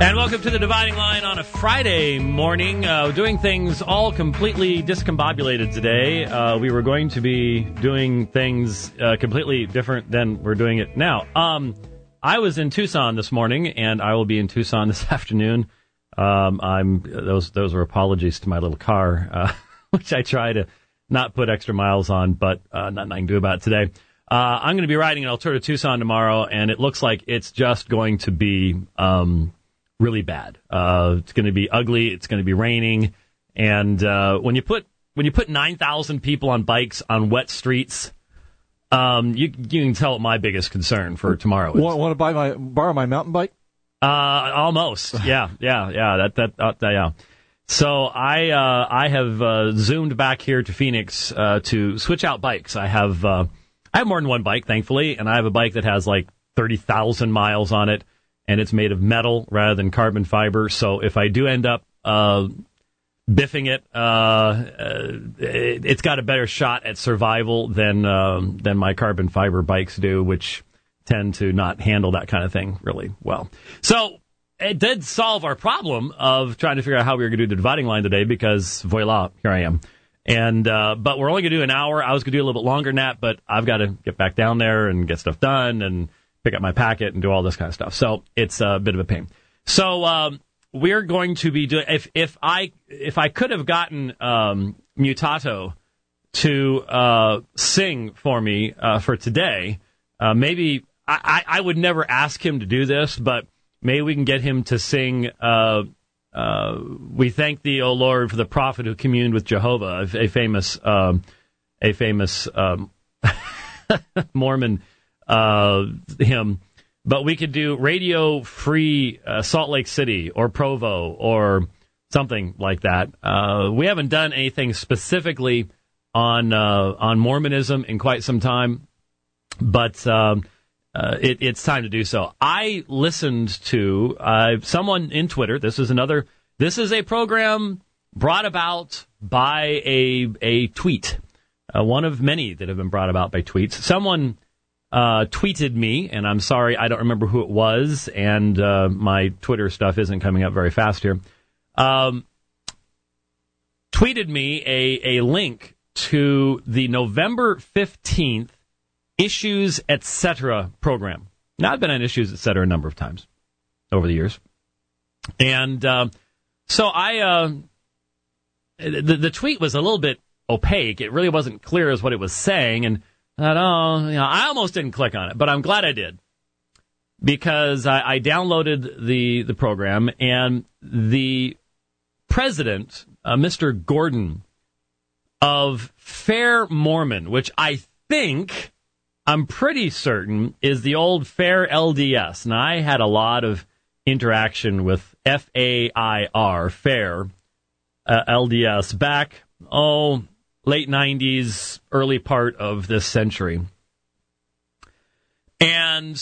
And welcome to the Dividing Line on a Friday morning. Doing things all completely discombobulated today. We were going to be doing things completely different than we're doing it now. I was in Tucson this morning, and I will be in Tucson this afternoon. Those were apologies to my little car, which I try to not put extra miles on, but nothing I can do about it today. I'm going to be riding an Alberta to Tucson tomorrow, and it looks like it's just going to be really bad. It's going to be ugly. It's going to be raining, and when you put 9,000 people on bikes on wet streets, you can tell what my biggest concern for tomorrow is. Want to borrow my mountain bike? Almost. Yeah. Yeah. So I have zoomed back here to Phoenix to switch out bikes. I have more than one bike, thankfully, and I have a bike that has like 30,000 miles on it. And it's made of metal rather than carbon fiber. So if I do end up biffing it, it's got a better shot at survival than my carbon fiber bikes do, which tend to not handle that kind of thing really well. So it did solve our problem of trying to figure out how we were going to do the dividing line today because, voila, here I am. And but we're only going to do an hour. I was going to do a little bit longer than that, but I've got to get back down there and get stuff done and pick up my packet and do all this kind of stuff. So it's a bit of a pain. So we're going to be doing, if I could have gotten Mutato to sing for me for today, maybe I would never ask him to do this, but maybe we can get him to sing We Thank Thee, O Lord, for the prophet who communed with Jehovah, a famous Mormon hymn, but we could do Radio Free Salt Lake City or Provo or something like that. We haven't done anything specifically on Mormonism in quite some time, but it's time to do so. I listened to someone in Twitter. This is a program brought about by a tweet, one of many that have been brought about by tweets. Someone tweeted me, and I'm sorry, I don't remember who it was, and my Twitter stuff isn't coming up very fast here. Tweeted me a link to the November 15th Issues Etc. program. Now, I've been on Issues Etc. a number of times over the years. And so the tweet was a little bit opaque. It really wasn't clear as what it was saying, and I almost didn't click on it, but I'm glad I did because I downloaded the program, and the president, Mr. Gordon of Fair Mormon, which I'm pretty certain is the old Fair LDS. And I had a lot of interaction with FAIR, Fair LDS, back, late 90s, early part of this century. And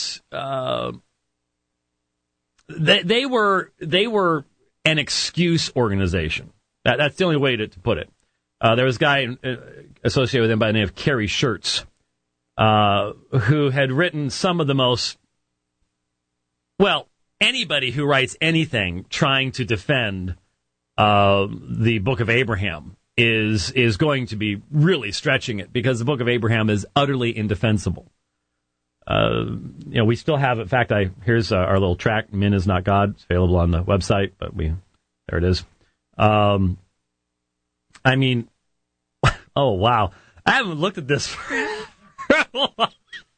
they were an excuse organization. That's the only way to put it. There was a guy associated with him by the name of Kerry Schertz, who had written some of the most, anybody who writes anything trying to defend the Book of Abraham is going to be really stretching it, because the Book of Abraham is utterly indefensible. We still have, in fact, here's our little track, Min is Not God. It's available on the website, but there it is. Oh, wow. I haven't looked at this for a while.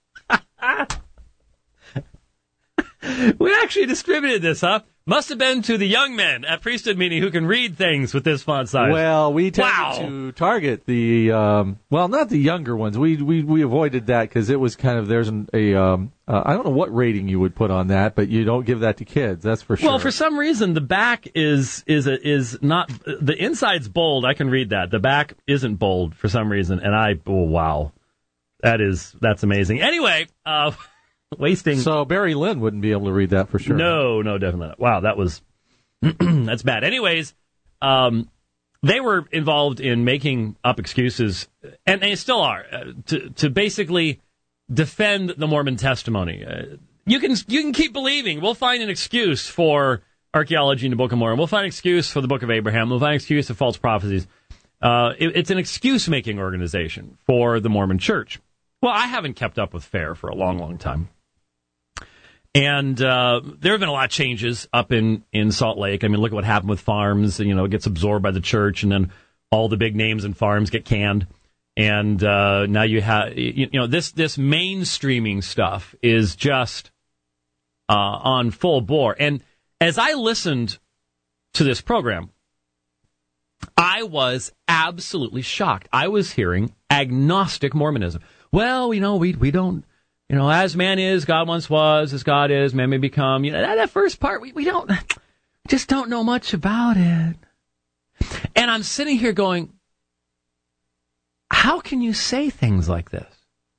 We actually distributed this, huh? Must have been to the young men at priesthood meeting who can read things with this font size. Well, we tended to target the, not the younger ones. We avoided that because it was kind of, there's I don't know what rating you would put on that, but you don't give that to kids, that's for sure. Well, for some reason, the back is not, the inside's bold, I can read that. The back isn't bold for some reason, and wow. That's amazing. Anyway, wasting. So Barry Lynn wouldn't be able to read that for sure. No, definitely not. Wow, that was that's bad. Anyways, they were involved in making up excuses, and they still are, to basically defend the Mormon testimony. You can keep believing. We'll find an excuse for archaeology in the Book of Mormon. We'll find an excuse for the Book of Abraham. We'll find an excuse for false prophecies. It's an excuse-making organization for the Mormon Church. Well, I haven't kept up with FAIR for a long, long time. And there have been a lot of changes up in Salt Lake. I mean, look at what happened with farms. It gets absorbed by the church, and then all the big names in farms get canned. And now you have, this mainstreaming stuff is just on full bore. And as I listened to this program, I was absolutely shocked. I was hearing agnostic Mormonism. Well, we don't, as man is, God once was, as God is, man may become. That first part, we just don't know much about it. And I'm sitting here going, how can you say things like this?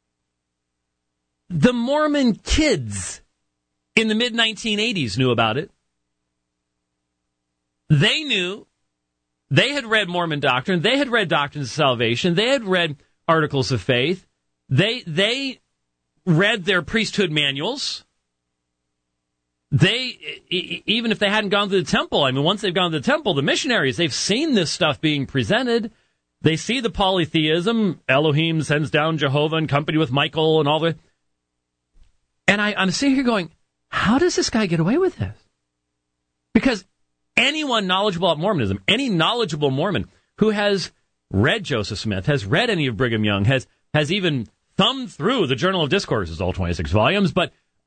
The Mormon kids in the mid-1980s knew about it. They knew. They had read Mormon doctrine. They had read Doctrines of Salvation. They had read Articles of Faith. They read their priesthood manuals. Even if they hadn't gone to the temple, once they've gone to the temple, the missionaries, they've seen this stuff being presented. They see the polytheism. Elohim sends down Jehovah in company with Michael and all the... And I'm sitting here going, how does this guy get away with this? Because anyone knowledgeable about Mormonism, any knowledgeable Mormon who has read Joseph Smith, has read any of Brigham Young, has even thumbed through the Journal of Discourses, all 26 volumes, but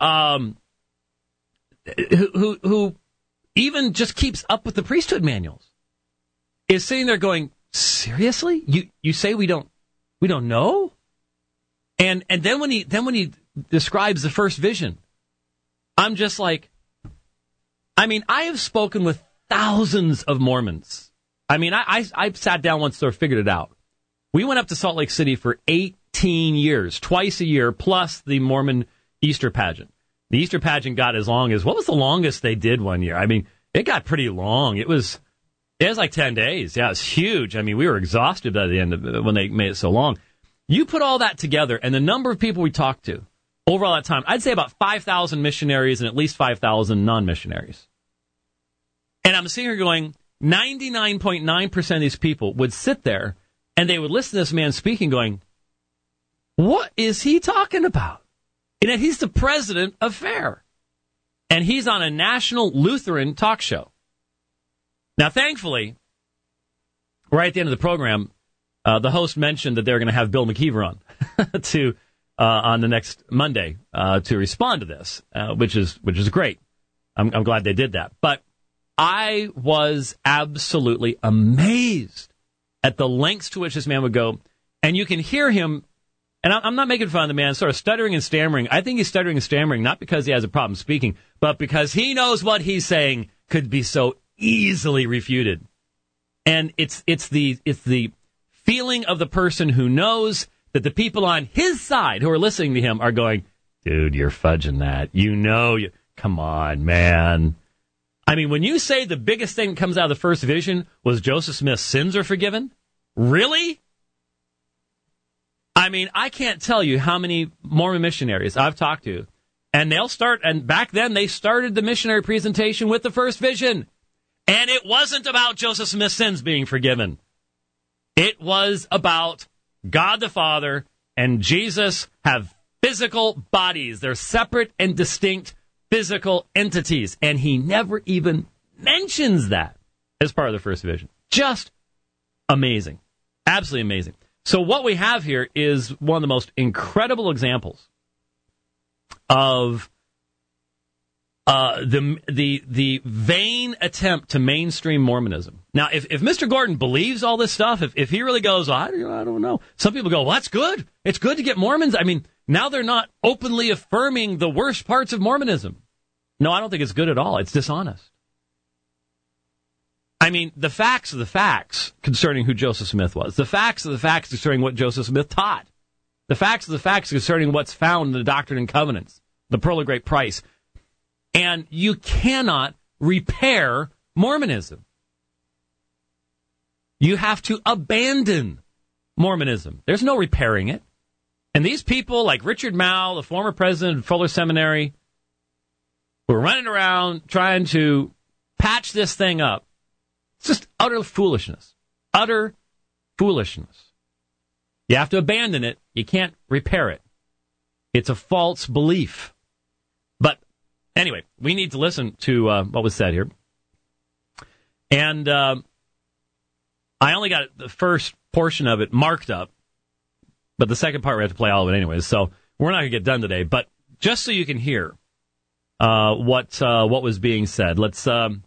who even just keeps up with the priesthood manuals, is sitting there going, seriously? You say we don't know? And then when he describes the first vision, I'm just like, I have spoken with thousands of Mormons. I sat down once and figured it out. We went up to Salt Lake City for 18 years, twice a year, plus the Mormon Easter pageant. The Easter pageant got as long as, what was the longest they did one year? It got pretty long. It was like 10 days. Yeah, it was huge. We were exhausted by the end of it when they made it so long. You put all that together, and the number of people we talked to over all that time, I'd say about 5,000 missionaries and at least 5,000 non-missionaries. And I'm sitting here going, 99.9% of these people would sit there and they would listen to this man speaking going, what is he talking about? And yet he's the president of FAIR. And he's on a national Lutheran talk show. Now, thankfully, right at the end of the program, the host mentioned that they're going to have Bill McKeever on on the next Monday to respond to this, which is great. I'm glad they did that. But I was absolutely amazed at the lengths to which this man would go. And you can hear him, and I'm not making fun of the man, sort of stuttering and stammering. I think he's stuttering and stammering not because he has a problem speaking, but because he knows what he's saying could be so easily refuted. And it's the feeling of the person who knows that the people on his side who are listening to him are going, dude, you're fudging that. Come on, man. When you say the biggest thing that comes out of the first vision was Joseph Smith's sins are forgiven, really? I can't tell you how many Mormon missionaries I've talked to, and back then they started the missionary presentation with the first vision, and it wasn't about Joseph Smith's sins being forgiven. It was about God the Father and Jesus have physical bodies. They're separate and distinct physical entities, and he never even mentions that as part of the first vision. Just amazing. Absolutely amazing. So what we have here is one of the most incredible examples of the vain attempt to mainstream Mormonism. Now, if Mr. Gordon believes all this stuff, if he really goes, I don't know. Some people go, well, that's good. It's good to get Mormons. Now they're not openly affirming the worst parts of Mormonism. No, I don't think it's good at all. It's dishonest. The facts are the facts concerning who Joseph Smith was. The facts are the facts concerning what Joseph Smith taught. The facts are the facts concerning what's found in the Doctrine and Covenants, the Pearl of Great Price. And you cannot repair Mormonism. You have to abandon Mormonism. There's no repairing it. And these people like Richard Mouw, the former president of Fuller Seminary, who are running around trying to patch this thing up. It's just utter foolishness. Utter foolishness. You have to abandon it. You can't repair it. It's a false belief. But anyway, we need to listen to what was said here. And I only got the first portion of it marked up, but the second part we have to play all of it anyways. So we're not going to get done today. But just so you can hear what was being said, let's start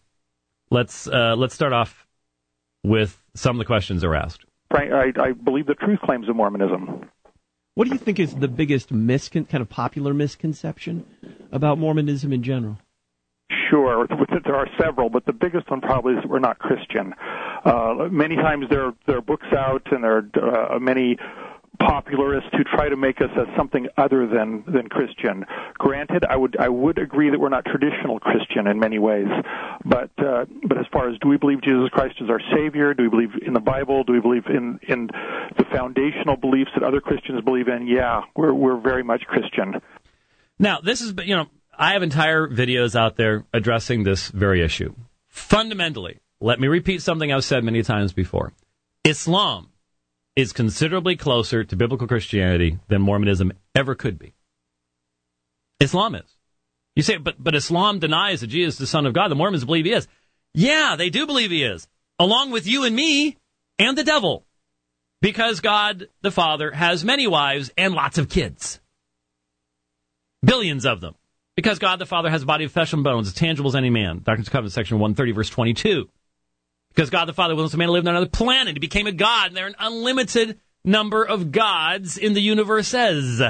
off with some of the questions that were asked. I believe the truth claims of Mormonism. What do you think is the biggest kind of popular misconception about Mormonism in general? Sure, there are several, but the biggest one probably is that we're not Christian. Many times there are books out, and there are many popularists who try to make us as something other than Christian. Granted, I would agree that we're not traditional Christian in many ways, but as far as, do we believe Jesus Christ is our Savior? Do we believe in the Bible? Do we believe in the foundational beliefs that other Christians believe in? Yeah, we're very much Christian. Now, this is, I have entire videos out there addressing this very issue. Fundamentally, let me repeat something I've said many times before. Islam is considerably closer to biblical Christianity than Mormonism ever could be. Islam is. You say, but Islam denies that Jesus is the Son of God. The Mormons believe he is. Yeah, they do believe he is, along with you and me and the devil, because God the Father has many wives and lots of kids. Billions of them. Because God the Father has a body of flesh and bones, as tangible as any man. Doctrines and Covenants, section 130, verse 22. Because God the Father wills a man to live on another planet. He became a god, and there are an unlimited number of gods in the universes.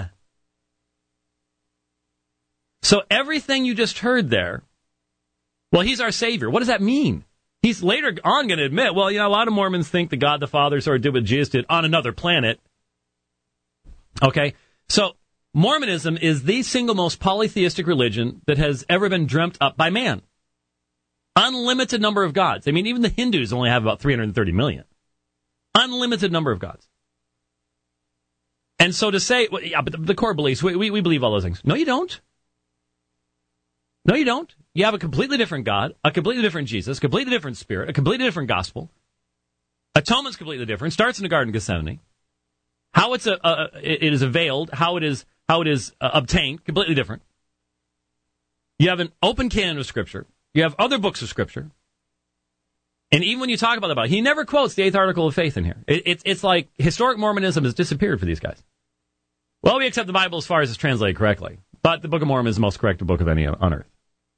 So everything you just heard there, well, he's our Savior. What does that mean? He's later on going to admit, well, a lot of Mormons think that God the Father sort of did what Jesus did on another planet. Okay? So Mormonism is the single most polytheistic religion that has ever been dreamt up by man. Unlimited number of gods. I mean, even the Hindus only have about 330 million. Unlimited number of gods. And so to say, well, yeah, but the core beliefs, we believe all those things. No, you don't. No, you don't. You have a completely different God, a completely different Jesus, a completely different spirit, a completely different gospel. Atonement's completely different. Starts in the Garden of Gethsemane. How it is availed, how it is obtained, completely different. You have an open canon of Scripture. You have other books of Scripture. And even when you talk about the Bible, he never quotes the 8th article of faith in here. It's like historic Mormonism has disappeared for these guys. Well, we accept the Bible as far as it's translated correctly, but the Book of Mormon is the most correct book of any on earth.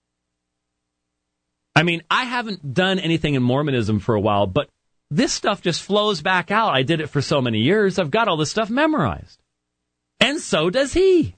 I mean, I haven't done anything in Mormonism for a while, but this stuff just flows back out. I did it for so many years. I've got all this stuff memorized. And so does he.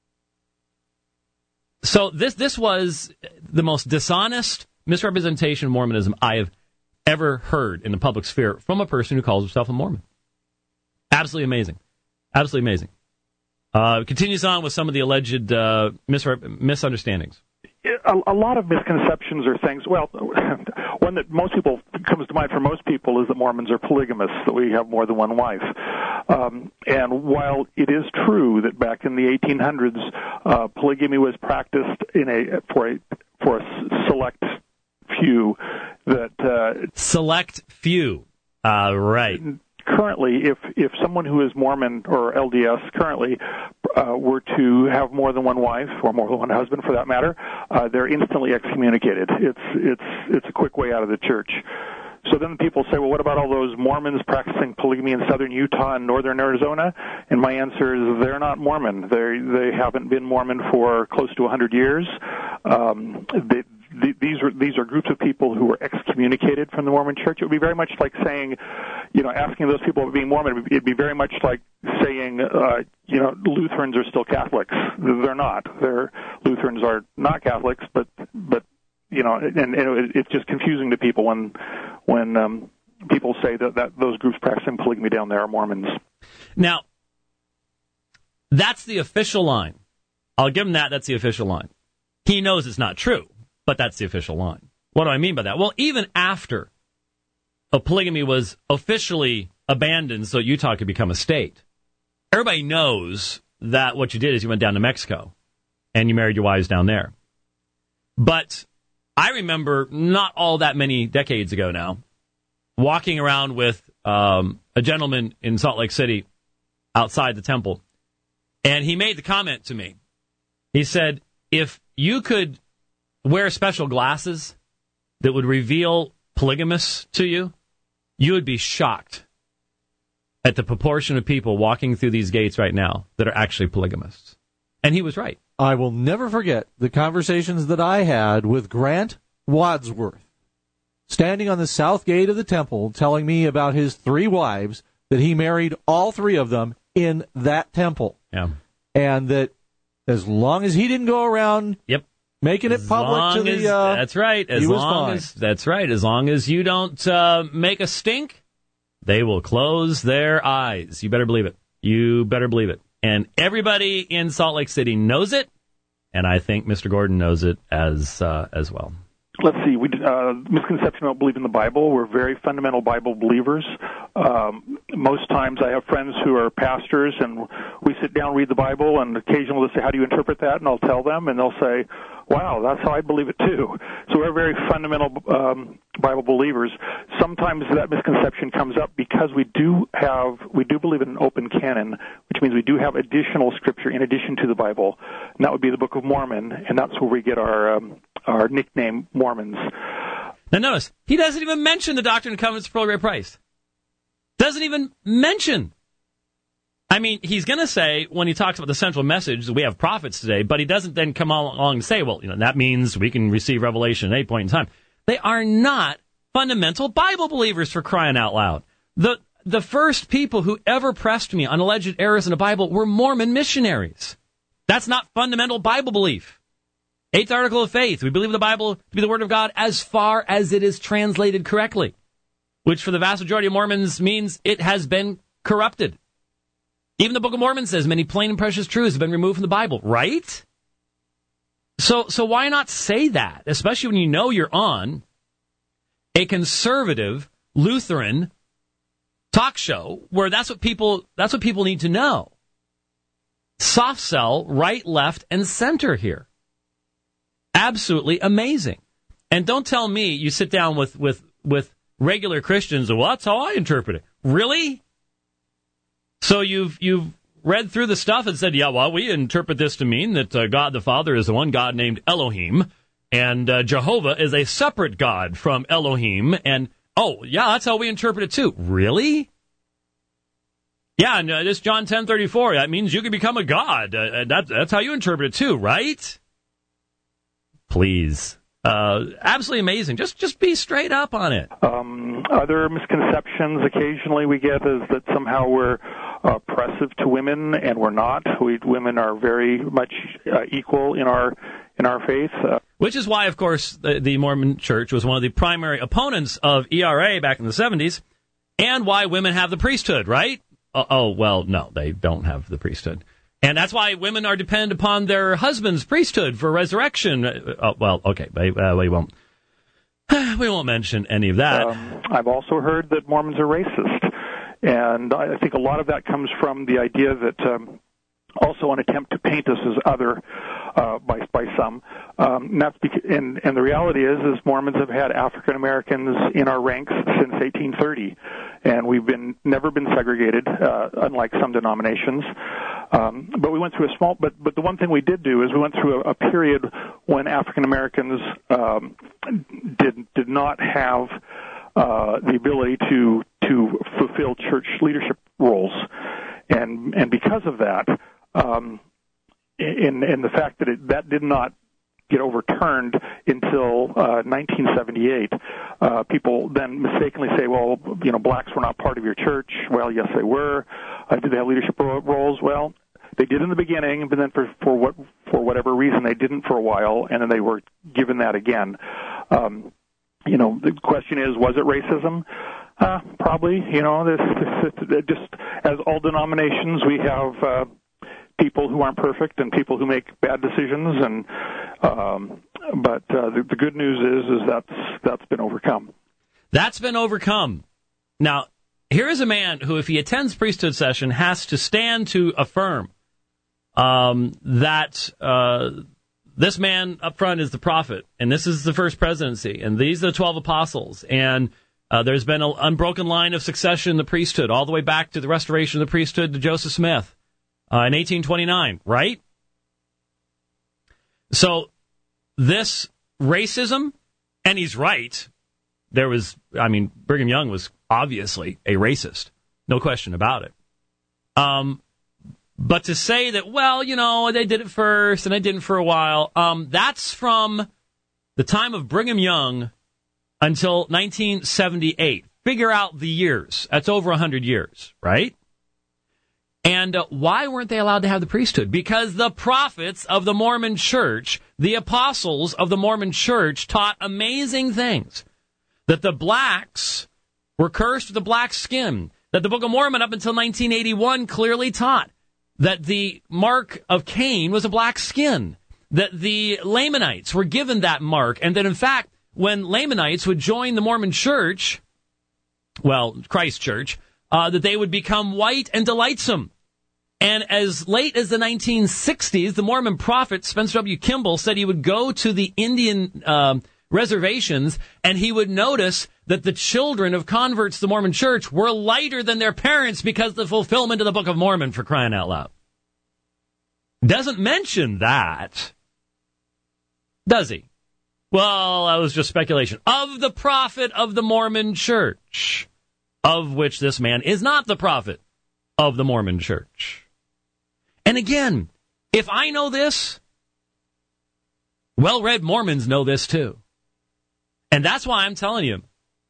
So this was the most dishonest misrepresentation of Mormonism I have ever heard in the public sphere from a person who calls himself a Mormon. Absolutely amazing. Absolutely amazing. Continues on with some of the alleged misunderstandings. A lot of misconceptions or things. Well, one that comes to mind for most people is that Mormons are polygamists, that we have more than one wife. And while it is true that back in the 1800s, polygamy was practiced for a select few, select few, right? Currently, if someone who is Mormon or LDS currently were to have more than one wife or more than one husband, for that matter, they're instantly excommunicated. It's a quick way out of the church. So then people say, well, what about all those Mormons practicing polygamy in southern Utah and northern Arizona? And my answer is they're not Mormon. They haven't been Mormon for close to 100 years. These are groups of people who were excommunicated from the Mormon Church. It would be very much like saying, asking those people about being Mormon, it'd be very much like saying, Lutherans are still Catholics. They're not. Lutherans are not Catholics, but it's just confusing to people when people say that those groups practicing polygamy down there are Mormons. Now, that's the official line. I'll give him that. That's the official line. He knows it's not true, but that's the official line. What do I mean by that? Well, even after polygamy was officially abandoned so Utah could become a state, everybody knows that what you did is you went down to Mexico and you married your wives down there. But I remember not all that many decades ago now, walking around with a gentleman in Salt Lake City outside the temple, and he made the comment to me. He said, if you could wear special glasses that would reveal polygamists to you, you would be shocked at the proportion of people walking through these gates right now that are actually polygamists. And he was right. I will never forget the conversations that I had with Grant Wadsworth, standing on the south gate of the temple, telling me about his 3 wives, that he married all 3 of them in that temple. Yeah. And that as long as he didn't go around making it public to the... that's right. As long as you don't make a stink, they will close their eyes. You better believe it. You better believe it. And everybody in Salt Lake City knows it, and I think Mr. Gordon knows it as well. Let's see. Misconception about believing the Bible. We're very fundamental Bible believers. Most times I have friends who are pastors, and we sit down, read the Bible, and occasionally they'll say, how do you interpret that? And I'll tell them, and they'll say, wow, that's how I believe it too. So we're very fundamental Bible believers. Sometimes that misconception comes up because we do believe in an open canon, which means we do have additional scripture in addition to the Bible. And that would be the Book of Mormon, and that's where we get our nickname Mormons. Now notice, he doesn't even mention the Doctrine and Covenants of Pearl Great Price. Doesn't even mention. I mean, he's going to say, when he talks about the central message, that we have prophets today, but he doesn't then come along and say, well, that means we can receive revelation at any point in time. They are not fundamental Bible believers, for crying out loud. The first people who ever pressed me on alleged errors in the Bible were Mormon missionaries. That's not fundamental Bible belief. 8th article of faith. We believe the Bible to be the Word of God as far as it is translated correctly, which for the vast majority of Mormons means it has been corrupted. Even the Book of Mormon says many plain and precious truths have been removed from the Bible, right? So why not say that, especially when you know you're on a conservative Lutheran talk show where that's what people need to know. Soft sell right, left, and center here. Absolutely amazing. And don't tell me you sit down with regular Christians and, well, that's how I interpret it. Really? So you've read through the stuff and said, yeah, well, we interpret this to mean that God the Father is the one God named Elohim, and Jehovah is a separate God from Elohim, and, oh, yeah, that's how we interpret it too. Really? Yeah, and this John 10:34, that means you can become a god. That's how you interpret it too, right? Please. Absolutely amazing. Just be straight up on it. Other misconceptions occasionally we get is that somehow we're oppressive to women, and we're not. Women are very much equal in our faith. Which is why, of course, the Mormon Church was one of the primary opponents of ERA back in the 70s, and why women have the priesthood, right? Well, no, they don't have the priesthood. And that's why women are dependent upon their husband's priesthood for resurrection. Well, okay, we won't mention any of that. I've also heard that Mormons are racist, and I think a lot of that comes from the idea that also an attempt to paint us as other by some. And that's and the reality is Mormons have had African Americans in our ranks since 1830, and we've never been segregated, unlike some denominations. But we went through but the one thing we did do is we went through a period when African Americans did not have the ability to fulfill church leadership roles, and because of that, in the fact that that did not get overturned until 1978, people then mistakenly say, well, blacks were not part of your church. Well, yes, they were. Did they have leadership roles? Well, they did in the beginning, but then for whatever reason they didn't for a while, and then they were given that again. The question is, was it racism? Probably. This just as all denominations, we have people who aren't perfect and people who make bad decisions, and but the good news is that's been overcome. That's been overcome. Now, here is a man who, if he attends priesthood session, has to stand to affirm that this man up front is the prophet, and this is the first presidency, and these are the 12 apostles, and there's been an unbroken line of succession in the priesthood, all the way back to the restoration of the priesthood to Joseph Smith in 1829, right? So this racism, and he's right. Brigham Young was obviously a racist, no question about it. But to say that, well, they did it first and they didn't for a while, that's from the time of Brigham Young until 1978. Figure out the years. That's over 100 years, right? And why weren't they allowed to have the priesthood? Because the prophets of the Mormon Church, the apostles of the Mormon Church, taught amazing things. That the blacks were cursed with the black skin. That the Book of Mormon up until 1981 clearly taught that the mark of Cain was a black skin. That the Lamanites were given that mark. And that, in fact, when Lamanites would join the Mormon Church, Christ Church, that they would become white and delightsome. And as late as the 1960s, the Mormon prophet Spencer W. Kimball said he would go to the Indian reservations and he would notice that the children of converts to the Mormon Church were lighter than their parents because of the fulfillment of the Book of Mormon, for crying out loud. Doesn't mention that, does he? Well, that was just speculation. Of the prophet of the Mormon Church, of which this man is not the prophet of the Mormon Church. And again, if I know this, well-read Mormons know this too. And that's why I'm telling you,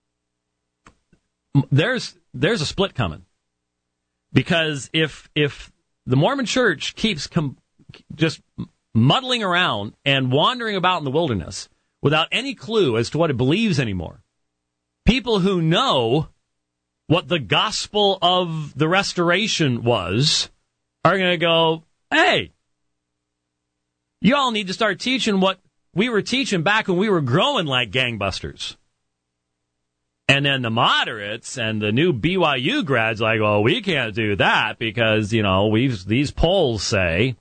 there's a split coming. Because if the Mormon Church keeps just muddling around and wandering about in the wilderness without any clue as to what it believes anymore, people who know what the gospel of the restoration was are going to go, hey, you all need to start teaching what we were teaching back when we were growing like gangbusters. And then the moderates and the new BYU grads like, well, we can't do that because, these polls say.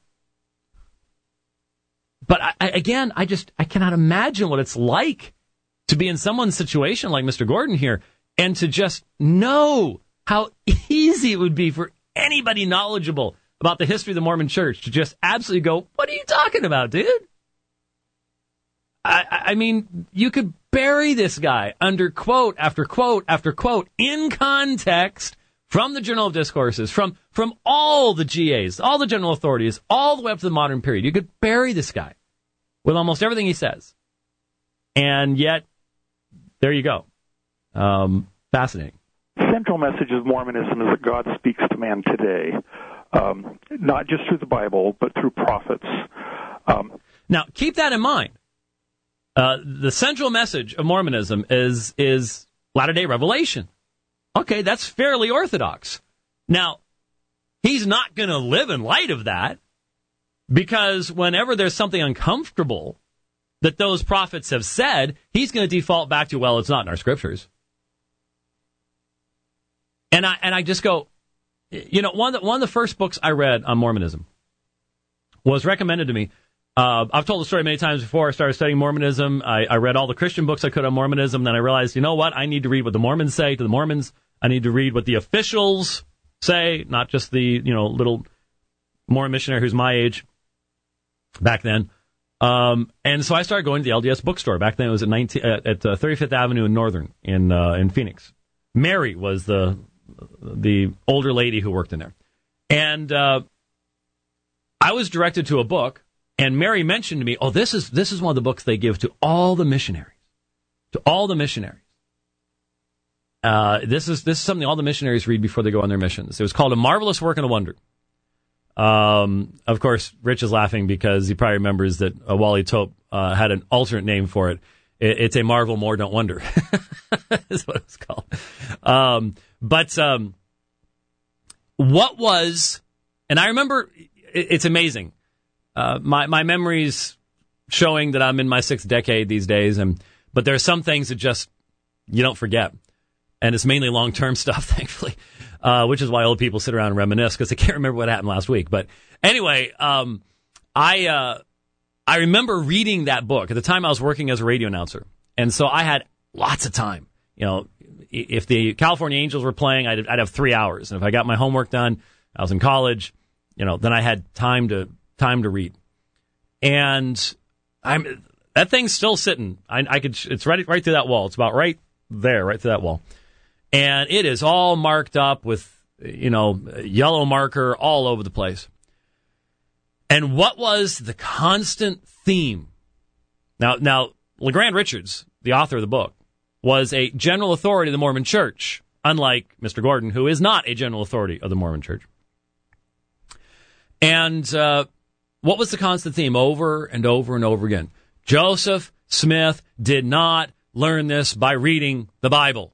But I cannot imagine what it's like to be in someone's situation like Mr. Gordon here and to just know how easy it would be for anybody knowledgeable about the history of the Mormon Church to just absolutely go, what are you talking about, dude? I mean, you could bury this guy under quote after quote after quote in context from the Journal of Discourses, from all the GAs, all the general authorities, all the way up to the modern period. You could bury this guy with almost everything he says. And yet, there you go. Fascinating. Central message of Mormonism is that God speaks to man today, not just through the Bible, but through prophets. Now, keep that in mind. The central message of Mormonism is latter-day revelation. Okay, that's fairly orthodox. Now, he's not going to live in light of that because whenever there's something uncomfortable that those prophets have said, he's going to default back to, well, it's not in our scriptures. And I just go, one of the first books I read on Mormonism was recommended to me. I've told the story many times before. I started studying Mormonism. I read all the Christian books I could on Mormonism. Then I realized, you know what? I need to read what the Mormons say to the Mormons. I need to read what the officials say, not just the, little Mormon missionary who's my age back then. And so I started going to the LDS bookstore. Back then it was at 35th Avenue in Northern in Phoenix. Mary was the older lady who worked in there. And I was directed to a book. And Mary mentioned to me, oh, this is one of the books they give to all the missionaries. To all the missionaries. This is something all the missionaries read before they go on their missions. It was called A Marvelous Work and a Wonder. Of course, Rich is laughing because he probably remembers that Wally Tope had an alternate name for it. It's A Marvel More Don't Wonder. Is what it's called. What was, and I remember, it's amazing. My memory's showing that I'm in my 6th decade these days, but there are some things that just you don't forget, and it's mainly long-term stuff, thankfully, which is why old people sit around and reminisce because they can't remember what happened last week. But anyway, I I remember reading that book. At the time, I was working as a radio announcer, and so I had lots of time. You know, if the California Angels were playing, I'd have 3 hours, and if I got my homework done, I was in college. You know, then I had time to read, and that thing's still sitting. I could. It's right through that wall. It's about right there, right through that wall, and it is all marked up with yellow marker all over the place. And what was the constant theme? Now, LeGrand Richards, the author of the book, was a general authority of the Mormon Church, unlike Mr. Gordon, who is not a general authority of the Mormon Church. And what was the constant theme over and over and over again? Joseph Smith did not learn this by reading the Bible.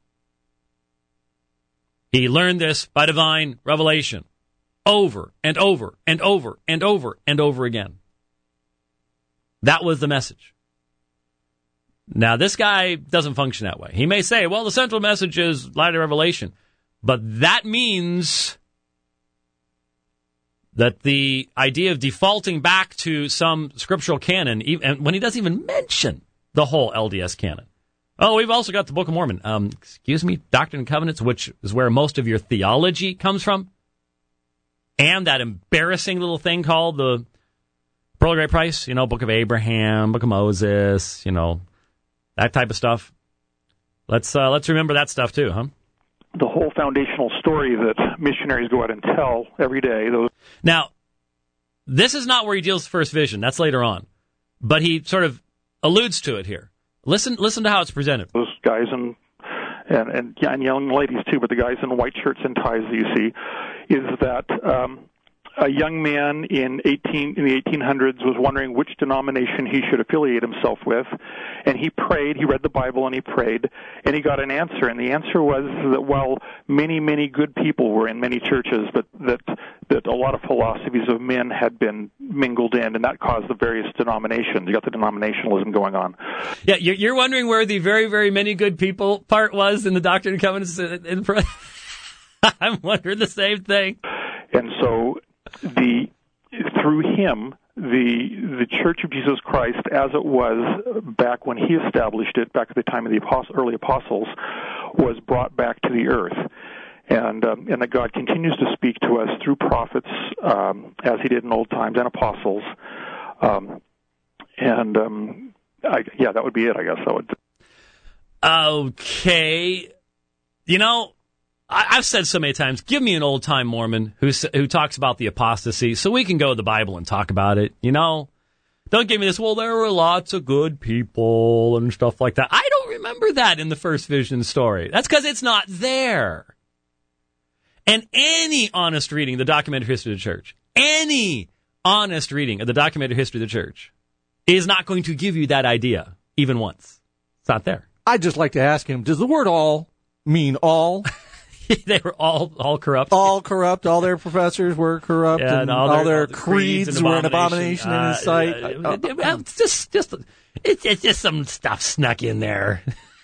He learned this by divine revelation. Over and over and over and over and over again. That was the message. Now, this guy doesn't function that way. He may say, well, the central message is light of revelation. But that means that the idea of defaulting back to some scriptural canon, and when he doesn't even mention the whole LDS canon. Oh, we've also got the Book of Mormon. Excuse me, Doctrine and Covenants, which is where most of your theology comes from. And that embarrassing little thing called the Pearl of Great Price, Book of Abraham, Book of Moses, that type of stuff. Let's remember that stuff too, huh? The whole foundational story that missionaries go out and tell every day. Now, this is not where he deals with the first vision. That's later on. But he sort of alludes to it here. Listen to how it's presented. Those guys and young ladies too, but the guys in white shirts and ties that you see, is that a young man in the 1800s was wondering which denomination he should affiliate himself with, and he prayed. He read the Bible and he prayed, and he got an answer. And the answer was that while many, many good people were in many churches, but that a lot of philosophies of men had been mingled in, and that caused the various denominations. You got the denominationalism going on. Yeah, you're wondering where the very, very many good people part was in the Doctrine and Covenants. I'm wondering the same thing. And so through him, the Church of Jesus Christ, as it was back when he established it, back at the time of the early apostles, was brought back to the earth. And that God continues to speak to us through prophets, as he did in old times, and apostles. That would be it, I guess. Okay. I've said so many times, give me an old-time Mormon who talks about the apostasy so we can go to the Bible and talk about it, Don't give me this, well, there were lots of good people and stuff like that. I don't remember that in the first vision story. That's because it's not there. And any honest reading of the documented history of the church, is not going to give you that idea, even once. It's not there. I'd just like to ask him, does the word all mean all? They were all corrupt. All corrupt. All their professors were corrupt, yeah, and all their creeds were an abomination in his sight. It's just some stuff snuck in there.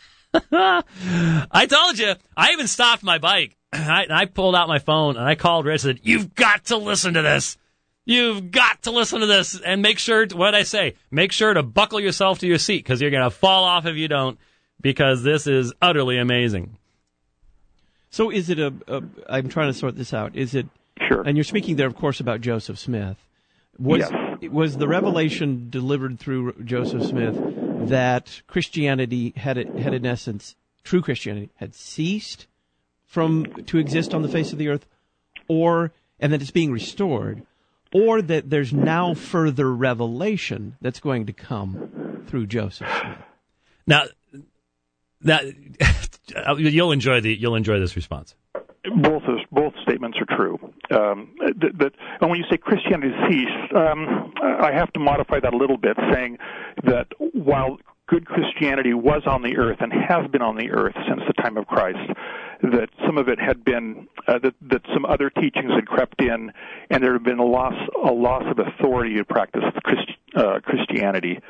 I told you. I even stopped my bike. I pulled out my phone and I called Rich and said, "You've got to listen to this. You've got to listen to this, and make sure what I say. Make sure to buckle yourself to your seat because you're going to fall off if you don't. Because this is utterly amazing." So is it I'm trying to sort this out. Is it, sure. And you're speaking there, of course, about Joseph Smith. Yes. Was the revelation delivered through Joseph Smith that Christianity had in essence, true Christianity, had ceased to exist on the face of the earth, and that it's being restored, or that there's now further revelation that's going to come through Joseph Smith? Now, that you'll enjoy this response. Both statements are true. And when you say Christianity ceased, I have to modify that a little bit, saying that while good Christianity was on the earth and has been on the earth since the time of Christ, that some of it had been that some other teachings had crept in, and there had been a loss of authority to practice Christianity.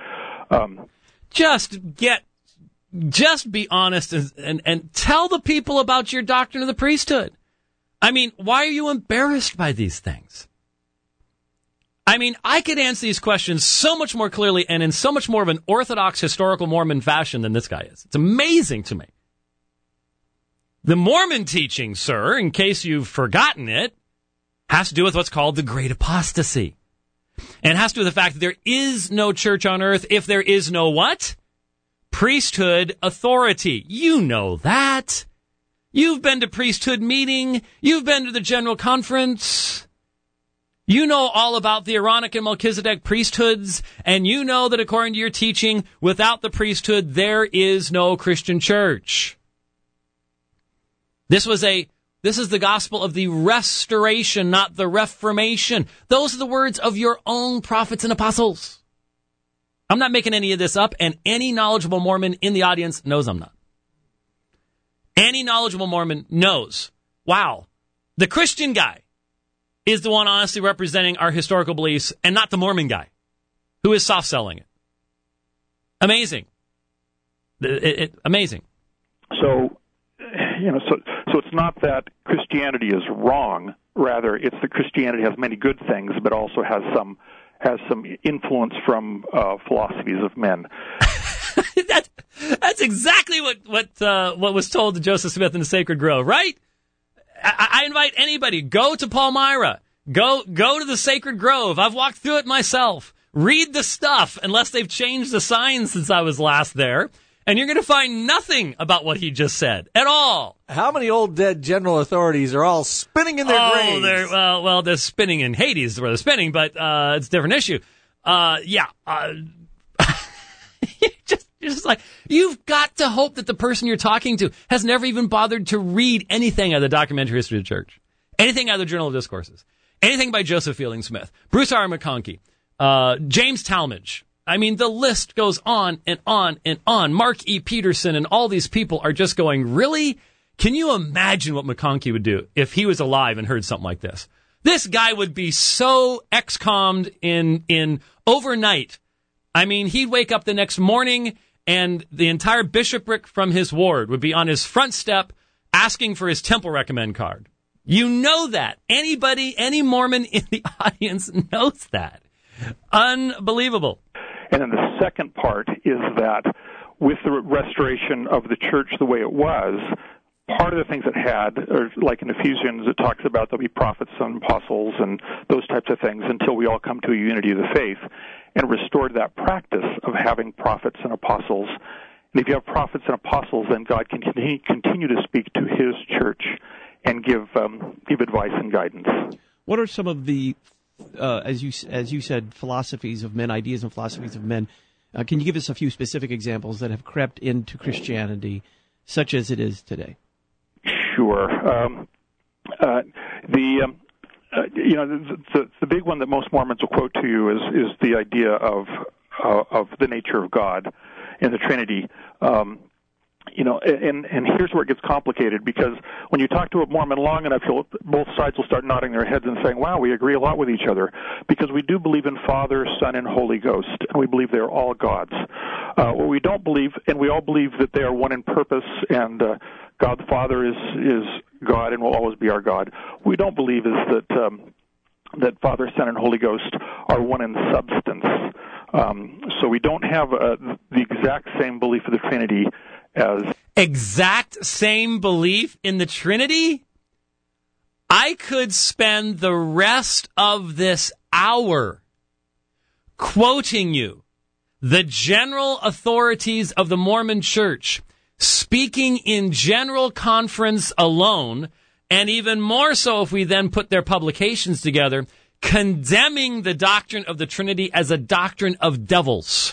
Just be honest and tell the people about your doctrine of the priesthood. I mean, why are you embarrassed by these things? I mean, I could answer these questions so much more clearly and in so much more of an orthodox historical Mormon fashion than this guy is. It's amazing to me. The Mormon teaching, sir, in case you've forgotten it, has to do with what's called the Great Apostasy. And has to do with the fact that there is no church on earth if there is no what? Priesthood authority. You know that. You've been to priesthood meeting. You've been to the General Conference. You know all about the Aaronic and Melchizedek priesthoods, and you know that according to your teaching, without the priesthood, there is no Christian church. This is the gospel of the restoration, not the reformation. Those are the words of your own prophets and apostles. I'm not making any of this up, and any knowledgeable Mormon in the audience knows I'm not. Any knowledgeable Mormon knows, wow, the Christian guy is the one honestly representing our historical beliefs and not the Mormon guy who is soft-selling it. Amazing. Amazing. So it's not that Christianity is wrong. Rather, it's that Christianity has many good things, but also has some influence from philosophies of men. That's exactly what was told to Joseph Smith in the Sacred Grove, right? I invite anybody, go to Palmyra, go to the Sacred Grove. I've walked through it myself. Read the stuff, unless they've changed the signs since I was last there. And you're going to find nothing about what he just said at all. How many old dead general authorities are all spinning in their graves? They're spinning in Hades where they're spinning, but it's a different issue. You're just like, you've got to hope that the person you're talking to has never even bothered to read anything out of the Documentary History of the Church, anything out of the Journal of Discourses, anything by Joseph Fielding Smith, Bruce R. McConkie, James Talmage. I mean, the list goes on and on and on. Mark E. Peterson and all these people are just going, really? Can you imagine what McConkie would do if he was alive and heard something like this? This guy would be so excommed in overnight. I mean, he'd wake up the next morning and the entire bishopric from his ward would be on his front step asking for his temple recommend card. You know that. Any Mormon in the audience knows that. Unbelievable. And then the second part is that with the restoration of the church the way it was, part of the things it had, or like in Ephesians, it talks about there'll be prophets and apostles and those types of things until we all come to a unity of the faith, and restored that practice of having prophets and apostles. And if you have prophets and apostles, then God can continue to speak to his church and give advice and guidance. What are some of the, as you said, philosophies of men, ideas and philosophies of men? Can you give us a few specific examples that have crept into Christianity, such as it is today? Sure. The big one that most Mormons will quote to you is the idea of the nature of God in the Trinity. And here's where it gets complicated, because when you talk to a Mormon long enough, both sides will start nodding their heads and saying, wow, we agree a lot with each other, because we do believe in Father, Son, and Holy Ghost, and we believe they're all gods. What we don't believe, and we all believe that they are one in purpose, and God the Father is God and will always be our God. What we don't believe is that Father, Son, and Holy Ghost are one in substance. So we don't have the exact same belief of the Trinity as... Exact same belief in the Trinity? I could spend the rest of this hour quoting you the general authorities of the Mormon Church speaking in general conference alone, and even more so if we then put their publications together, condemning the doctrine of the Trinity as a doctrine of devils.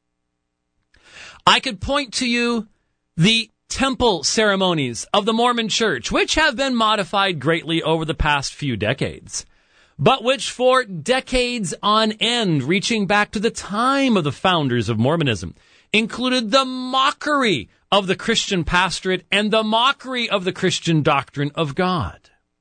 I could point to you the temple ceremonies of the Mormon Church, which have been modified greatly over the past few decades, but which for decades on end, reaching back to the time of the founders of Mormonism, included the mockery of the Christian pastorate and the mockery of the Christian doctrine of God.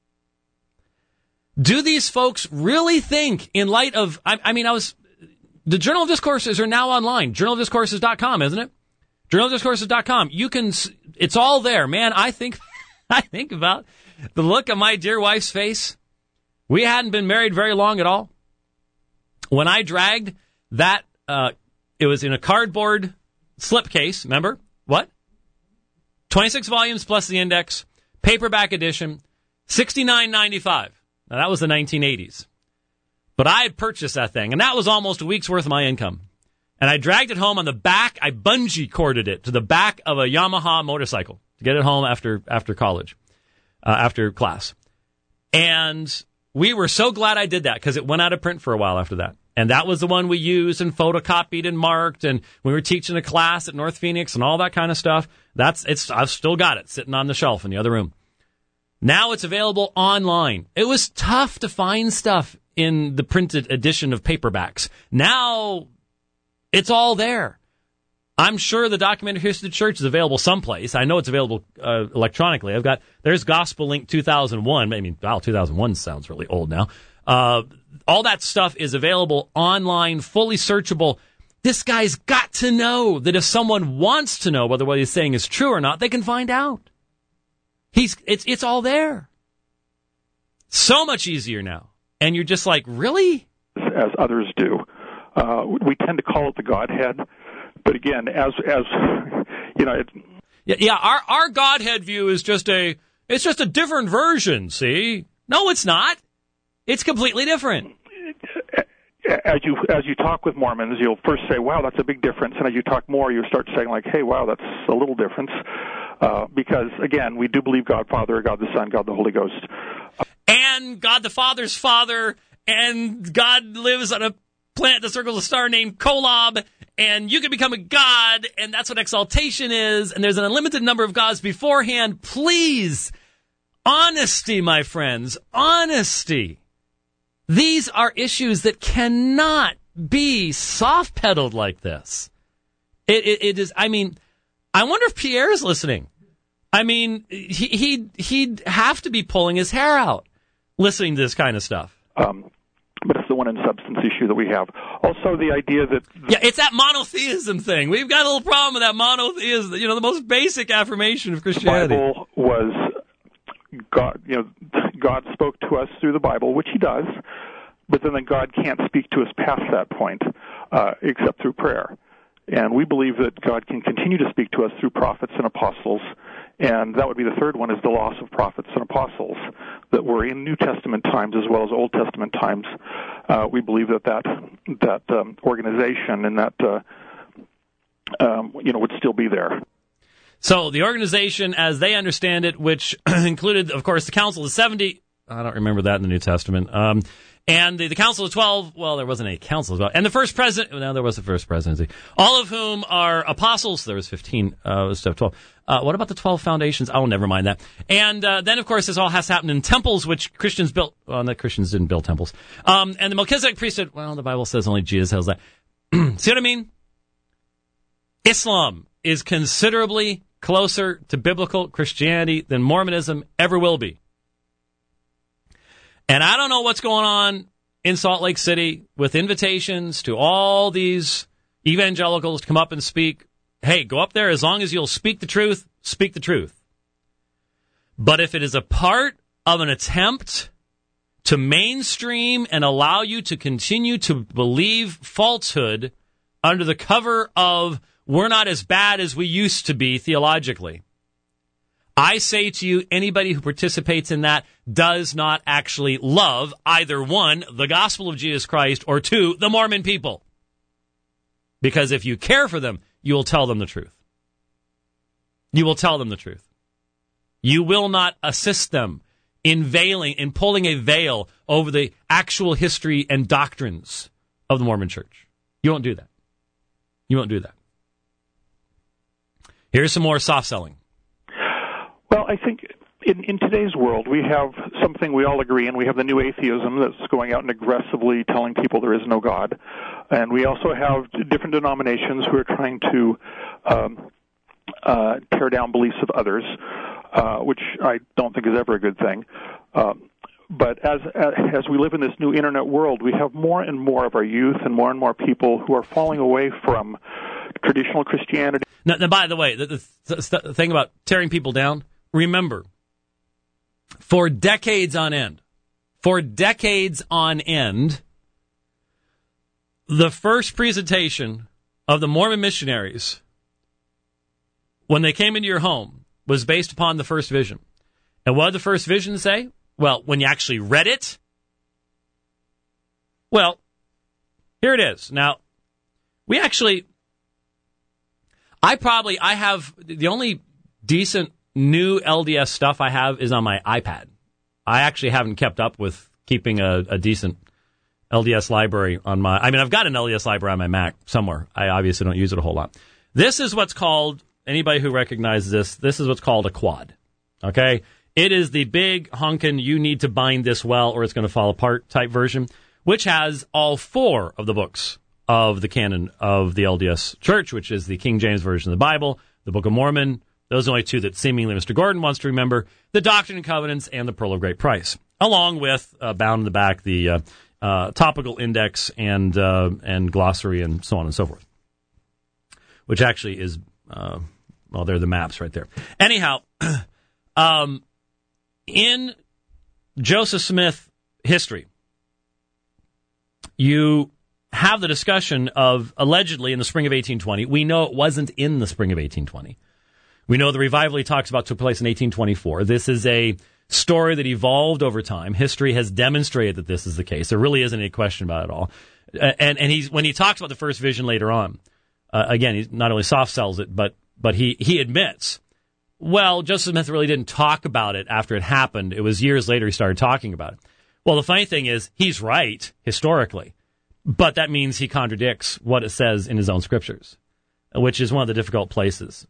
Do these folks really think, in light of, the Journal of Discourses are now online, journaldiscourses.com, isn't it? Journaldiscourses.com. It's all there, man. I think about the look of my dear wife's face. We hadn't been married very long at all. When I dragged that, it was in a cardboard slipcase, remember? What? 26 volumes plus the index, paperback edition, $69.95. Now, that was the 1980s. But I had purchased that thing, and that was almost a week's worth of my income. And I dragged it home on the back. I bungee corded it to the back of a Yamaha motorcycle to get it home after college, after class. And we were so glad I did that because it went out of print for a while after that. And that was the one we used and photocopied and marked. And we were teaching a class at North Phoenix and all that kind of stuff. I've still got it sitting on the shelf in the other room. Now it's available online. It was tough to find stuff in the printed edition of paperbacks. Now it's all there. I'm sure the Documentary History of the Church is available someplace. I know it's available electronically. There's Gospel Link 2001. I mean, wow, 2001 sounds really old now. All that stuff is available online, fully searchable. This guy's got to know that if someone wants to know whether what he's saying is true or not, they can find out. It's all there. So much easier now. And you're just like, really? As others do. We tend to call it the Godhead. But again, as you know, our Godhead view is just a different version, see? No, it's not. It's completely different. As you talk with Mormons, you'll first say, wow, that's a big difference. And as you talk more, you start saying, like, hey, wow, that's a little difference. Because, again, we do believe God Father, God the Son, God the Holy Ghost. And God the Father's Father, and God lives on a planet that circles a star named Kolob, and you can become a god, and that's what exaltation is, and there's an unlimited number of gods beforehand. Please, honesty, my friends, honesty. These are issues that cannot be soft-pedaled like this. It is, I mean, I wonder if Pierre's listening. I mean, he'd have to be pulling his hair out listening to this kind of stuff. But it's the one in substance issue that we have. Also, the idea that... Yeah, it's that monotheism thing. We've got a little problem with that monotheism, the most basic affirmation of Christianity. The Bible was... God spoke to us through the Bible, which he does, but then God can't speak to us past that point, except through prayer. And we believe that God can continue to speak to us through prophets and apostles, and that would be the third one, is the loss of prophets and apostles that were in New Testament times as well as Old Testament times. We believe that organization and that would still be there. So the organization, as they understand it, which included, of course, the Council of 70, I don't remember that in the New Testament, and the Council of 12, well, there wasn't any Council of 12, and the first president, no, there was the first presidency, all of whom are apostles. There was 15, instead of 12. What about the 12 foundations? Oh, never mind that. And then, of course, this all has to happen in temples, which Christians built. Well, the Christians didn't build temples. And the Melchizedek priesthood, well, the Bible says only Jesus has that. See what I mean? Islam is considerably closer to biblical Christianity than Mormonism ever will be. And I don't know what's going on in Salt Lake City with invitations to all these evangelicals to come up and speak. Hey, go up there as long as you'll speak the truth, speak the truth. But if it is a part of an attempt to mainstream and allow you to continue to believe falsehood under the cover of we're not as bad as we used to be theologically, I say to you, anybody who participates in that does not actually love either one, the gospel of Jesus Christ, or two, the Mormon people. Because if you care for them, you will tell them the truth. You will tell them the truth. You will not assist them in pulling a veil over the actual history and doctrines of the Mormon Church. You won't do that. You won't do that. Here's some more soft selling. Well, I think in today's world, we have something we all agree in. We have the new atheism that's going out and aggressively telling people there is no God. And we also have different denominations who are trying to tear down beliefs of others, which I don't think is ever a good thing. But as we live in this new internet world, we have more and more of our youth and more people who are falling away from traditional Christianity. Now by the way, the thing about tearing people down, remember, for decades on end, the first presentation of the Mormon missionaries when they came into your home was based upon the first vision. And what did the first vision say? Well, when you actually read it, well, here it is. Now, I have, the only decent new LDS stuff I have is on my iPad. I actually haven't kept up with keeping a decent LDS library on my, I've got an LDS library on my Mac somewhere. I obviously don't use it a whole lot. This is what's called, anybody who recognizes this is what's called a quad. Okay? It is the big honkin' you need to bind this well or it's going to fall apart type version, which has all 4 of the books of the canon of the LDS Church, which is the King James Version of the Bible, the Book of Mormon. Those are only 2 that seemingly Mr. Gordon wants to remember, the Doctrine and Covenants and the Pearl of Great Price, along with, bound in the back, the topical index and glossary and so on and so forth, which actually is, they're the maps right there. Anyhow, in Joseph Smith history, you have the discussion of allegedly in the spring of 1820. We know it wasn't in the spring of 1820. We know the revival he talks about took place in 1824. This is a story that evolved over time. History has demonstrated that this is the case. There really isn't any question about it at all. And he's, when he talks about the first vision later on, again, he not only soft sells it, but he admits, well, Joseph Smith really didn't talk about it after it happened. It was years later he started talking about it. Well, the funny thing is, he's right, historically, but that means he contradicts what it says in his own scriptures, which is one of the difficult places.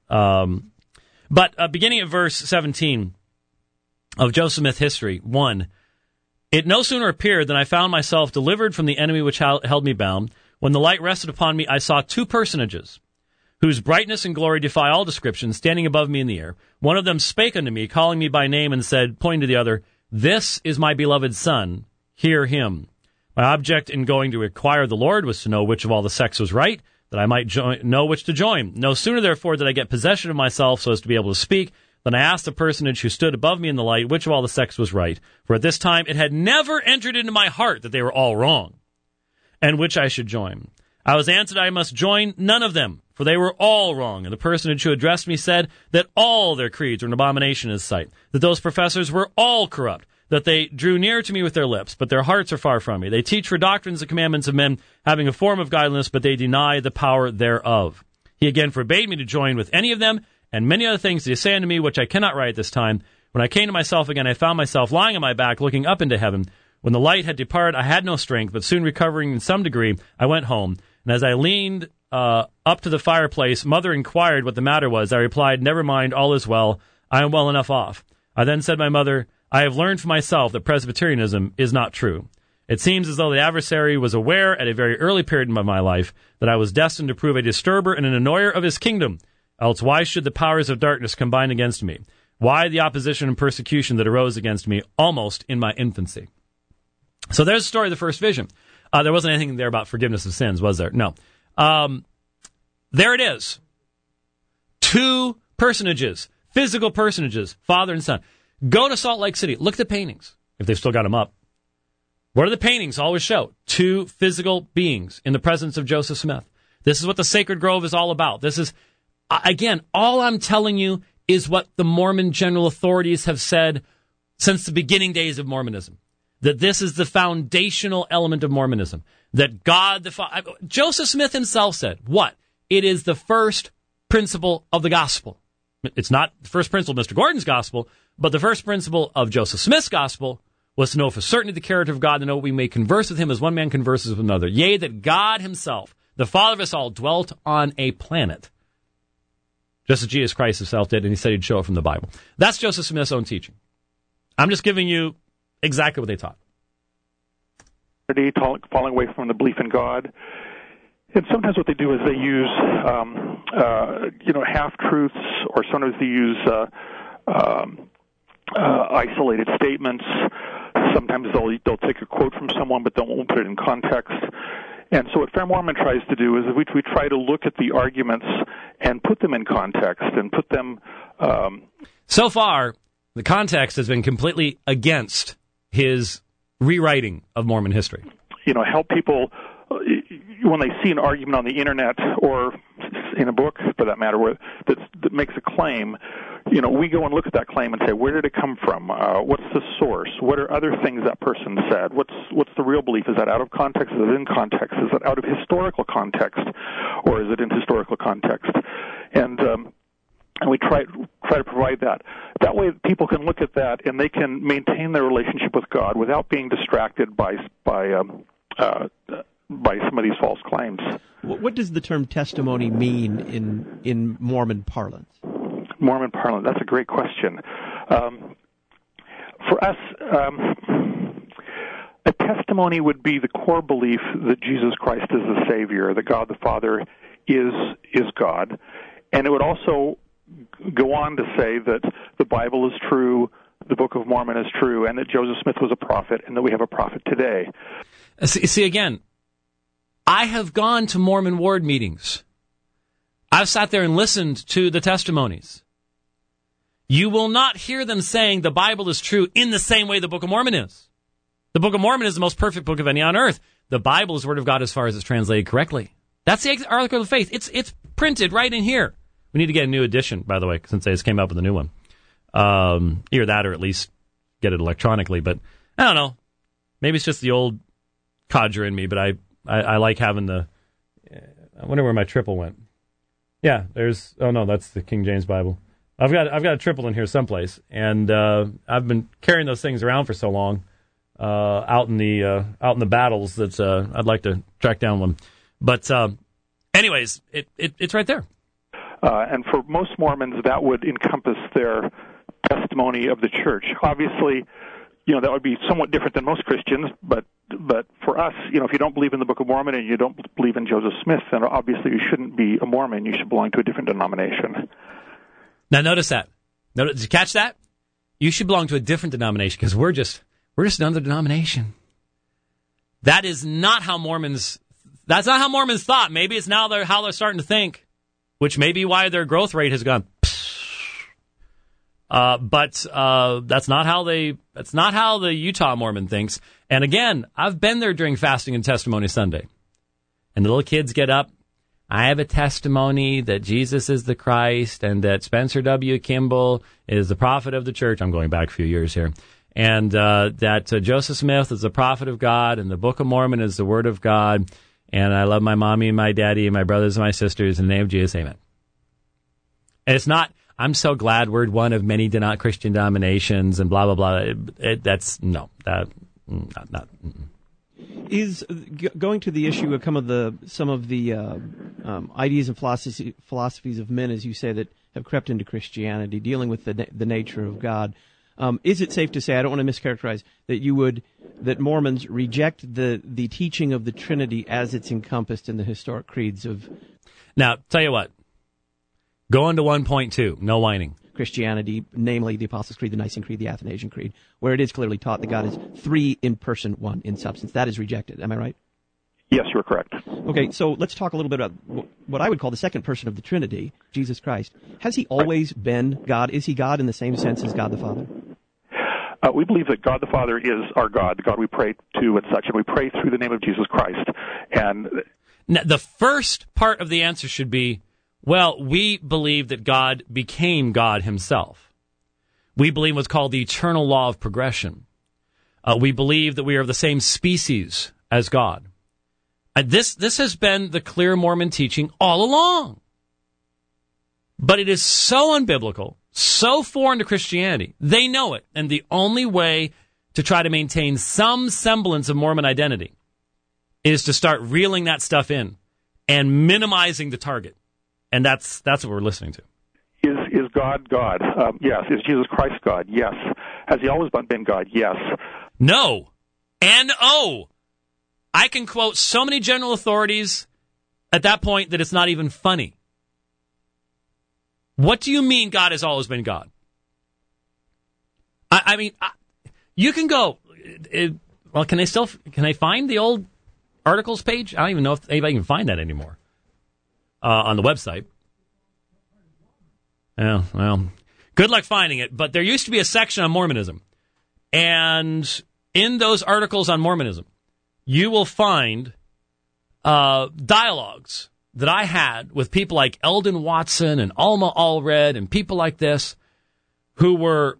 But beginning at verse 17 of Joseph Smith history, 1, it no sooner appeared than I found myself delivered from the enemy which held me bound. When the light rested upon me, I saw 2 personages, whose brightness and glory defy all description, standing above me in the air. One of them spake unto me, calling me by name, and said, pointing to the other, This is my beloved Son, hear him. My object in going to inquire of the Lord was to know which of all the sects was right, that I might know which to join. No sooner, therefore, did I get possession of myself so as to be able to speak, than I asked the personage who stood above me in the light which of all the sects was right. For at this time it had never entered into my heart that they were all wrong, and which I should join. I was answered I must join none of them, for they were all wrong. And the personage who addressed me said that all their creeds were an abomination in his sight, that those professors were all corrupt, that they drew near to me with their lips, but their hearts are far from me. They teach for doctrines and commandments of men, having a form of godliness, but they deny the power thereof. He again forbade me to join with any of them, and many other things did he say unto me, which I cannot write at this time. When I came to myself again, I found myself lying on my back, looking up into heaven. When the light had departed, I had no strength, but soon recovering in some degree, I went home. And as I leaned up to the fireplace, Mother inquired what the matter was. I replied, Never mind, all is well. I am well enough off. I then said to my mother, I have learned for myself that Presbyterianism is not true. It seems as though the adversary was aware at a very early period of my life that I was destined to prove a disturber and an annoyer of his kingdom. Else why should the powers of darkness combine against me? Why the opposition and persecution that arose against me almost in my infancy? So there's the story of the first vision. There wasn't anything there about forgiveness of sins, was there? No. There it is. 2 personages, physical personages, father and son. Go to Salt Lake City. Look at the paintings, if they've still got them up. What do the paintings always show? 2 physical beings in the presence of Joseph Smith. This is what the Sacred Grove is all about. This is, again, all I'm telling you is what the Mormon general authorities have said since the beginning days of Mormonism. That this is the foundational element of Mormonism. That God, Joseph Smith himself said, what? It is the first principle of the gospel. It's not the first principle of Mr. Gordon's gospel, but the first principle of Joseph Smith's gospel was to know for certainty the character of God, to know we may converse with him as one man converses with another. Yea, that God himself, the Father of us all, dwelt on a planet, just as Jesus Christ himself did, and he said he'd show it from the Bible. That's Joseph Smith's own teaching. I'm just giving you exactly what they taught. Falling away from the belief in God. And sometimes what they do is they use, half-truths, or sometimes they use isolated statements. Sometimes they'll take a quote from someone, but they won't put it in context. And so what Fair Mormon tries to do is we try to look at the arguments and put them in context and put them... So far, the context has been completely against his rewriting of Mormon history. Help people... when they see an argument on the internet or in a book, for that matter, that makes a claim, we go and look at that claim and say, where did it come from? What's the source? What are other things that person said? What's the real belief? Is that out of context? Is it in context? Is it out of historical context, or is it in historical context? And we try to provide that. That way, people can look at that and they can maintain their relationship with God without being distracted by some of these false claims. What does the term testimony mean in Mormon parlance? Mormon parlance, that's a great question. For us, a testimony would be the core belief that Jesus Christ is the Savior, that God the Father is God. And it would also go on to say that the Bible is true, the Book of Mormon is true, and that Joseph Smith was a prophet, and that we have a prophet today. See again, I have gone to Mormon ward meetings. I've sat there and listened to the testimonies. You will not hear them saying the Bible is true in the same way the Book of Mormon is. The Book of Mormon is the most perfect book of any on earth. The Bible is the Word of God as far as it's translated correctly. That's the article of faith. It's printed right in here. We need to get a new edition, by the way, since they just came up with a new one. Either that or at least get it electronically. But I don't know. Maybe it's just the old codger in me, but I like having the... I wonder where my triple went. Yeah, there's... Oh, no, that's the King James Bible. I've got a triple in here someplace, and I've been carrying those things around for so long out in the battles that I'd like to track down one. But anyways, it's right there. And for most Mormons, that would encompass their testimony of the church. Obviously, that would be somewhat different than most Christians, but for us, if you don't believe in the Book of Mormon and you don't believe in Joseph Smith, then obviously you shouldn't be a Mormon. You should belong to a different denomination. Now, notice that. Did you catch that? You should belong to a different denomination because we're just another denomination. That is not how Mormons. That's not how Mormons thought. Maybe it's now how they're starting to think, which may be why their growth rate has gone. But that's not how the Utah Mormon thinks. And again, I've been there during Fasting and Testimony Sunday, and the little kids get up. I have a testimony that Jesus is the Christ and that Spencer W. Kimball is the prophet of the church. I'm going back a few years here. And that Joseph Smith is the prophet of God and the Book of Mormon is the Word of God. And I love my mommy and my daddy and my brothers and my sisters in the name of Jesus. Amen. And it's not, I'm so glad we're one of many Christian denominations and blah, blah, blah. That's, no, that, not. Is going to the issue of some of the ideas and philosophies of men, as you say, that have crept into Christianity, dealing with the nature of God. Is it safe to say, I don't want to mischaracterize, that Mormons reject the teaching of the Trinity as it's encompassed in the historic creeds of... Now, tell you what, go on to 1.2, no whining. Christianity, namely the Apostles' Creed, the Nicene Creed, the Athanasian Creed, where it is clearly taught that God is three in person, one in substance. That is rejected. Am I right? Yes, you're correct. Okay, so let's talk a little bit about what I would call the second person of the Trinity, Jesus Christ. Has he always been God? Is he God in the same sense as God the Father? We believe that God the Father is our God, the God we pray to and such, and we pray through the name of Jesus Christ. And now, the first part of the answer should be, well, we believe that God became God himself. We believe what's called the eternal law of progression. We believe that we are of the same species as God. This has been the clear Mormon teaching all along. But it is so unbiblical, so foreign to Christianity. They know it. And the only way to try to maintain some semblance of Mormon identity is to start reeling that stuff in and minimizing the target. And that's what we're listening to. Is God God? Yes. Is Jesus Christ God? Yes. Has he always been God? Yes. No. And oh. I can quote so many general authorities at that point that it's not even funny. What do you mean God has always been God? I mean, you can go... well, can they find the old articles page? I don't even know if anybody can find that anymore. On the website. Yeah, well, good luck finding it. But there used to be a section on Mormonism. And in those articles on Mormonism, you will find dialogues that I had with people like Eldon Watson and Alma Allred and people like this who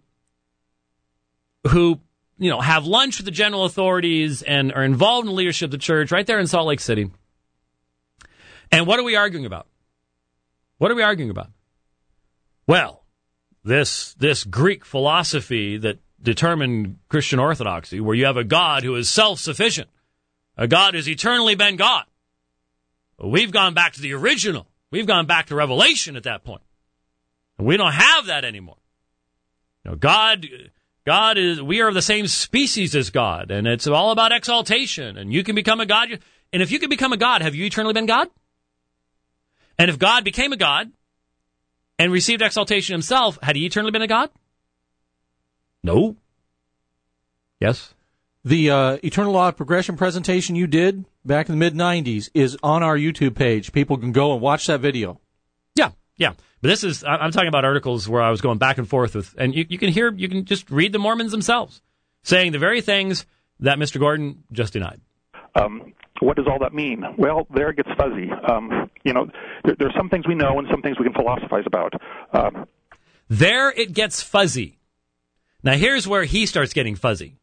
have lunch with the general authorities and are involved in the leadership of the church right there in Salt Lake City. And what are we arguing about? What are we arguing about? Well, this Greek philosophy that determined Christian orthodoxy, where you have a God who is self-sufficient, a God who's eternally been God. We've gone back to the original. We've gone back to Revelation at that point. And we don't have that anymore. God is, we are the same species as God, and it's all about exaltation, and you can become a God. And if you can become a God, have you eternally been God? And if God became a God and received exaltation himself, had he eternally been a God? No. Yes? The Eternal Law of Progression presentation you did back in the mid-'90s is on our YouTube page. People can go and watch that video. Yeah. But this is, I'm talking about articles where I was going back and forth with, and you can just read the Mormons themselves saying the very things that Mr. Gordon just denied. What does all that mean? Well, there it gets fuzzy. There are some things we know and some things we can philosophize about. There it gets fuzzy. Now, here's where he starts getting fuzzy.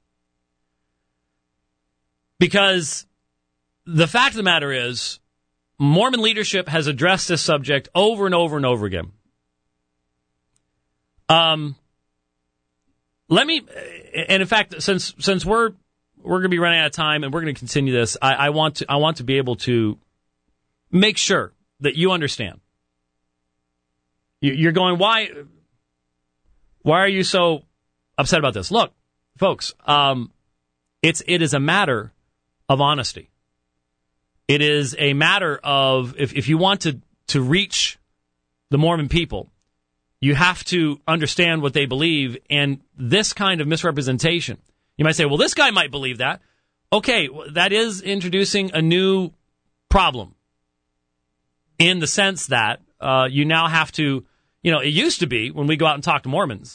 Because the fact of the matter is, Mormon leadership has addressed this subject over and over and over again. And in fact, since we're going to be running out of time and we're going to continue this, I want to be able to make sure that you understand. You're going, why are you so upset about this? Look, folks, it is a matter of honesty. It is a matter of, if you want to reach the Mormon people, you have to understand what they believe, and this kind of misrepresentation. You might say, well, this guy might believe that. Okay, that is introducing a new problem in the sense that you now have to, it used to be when we go out and talk to Mormons,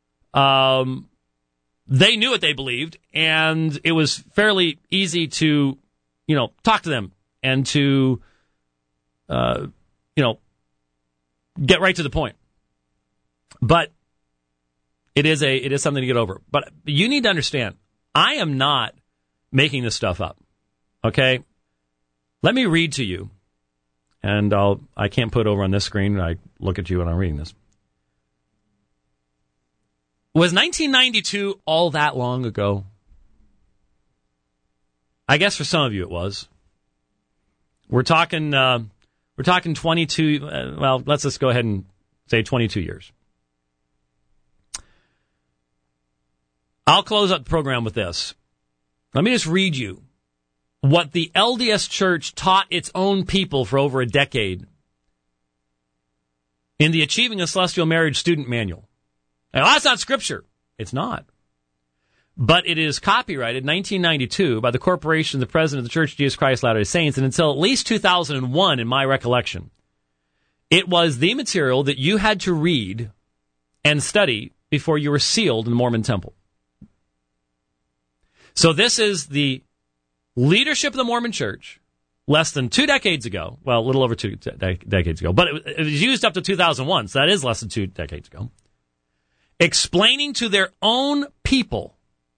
they knew what they believed, and it was fairly easy to, talk to them and to, get right to the point. But it is something to get over. But you need to understand, I am not making this stuff up. Okay? Let me read to you, and I can't put it over on this screen. I look at you when I'm reading this. Was 1992 all that long ago? I guess for some of you it was. We're talking 22. Well, let's just go ahead and say 22 years. I'll close up the program with this. Let me just read you what the LDS Church taught its own people for over a decade in the Achieving a Celestial Marriage Student Manual. Now, that's not Scripture. It's not. But it is copyrighted 1992 by the corporation, the president of the Church of Jesus Christ of Latter-day Saints, and until at least 2001, in my recollection, it was the material that you had to read and study before you were sealed in the Mormon temple. So this is the leadership of the Mormon Church less than 2 decades ago. Well, a little over 2 decades ago. But it was used up to 2001, so that is less than 2 decades ago. Explaining to their own people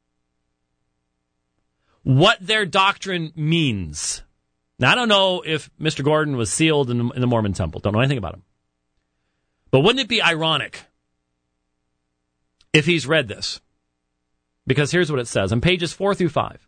what their doctrine means. Now, I don't know if Mr. Gordon was sealed in the Mormon temple. Don't know anything about him. But wouldn't it be ironic if he's read this? Because here's what it says on pages 4 through 5.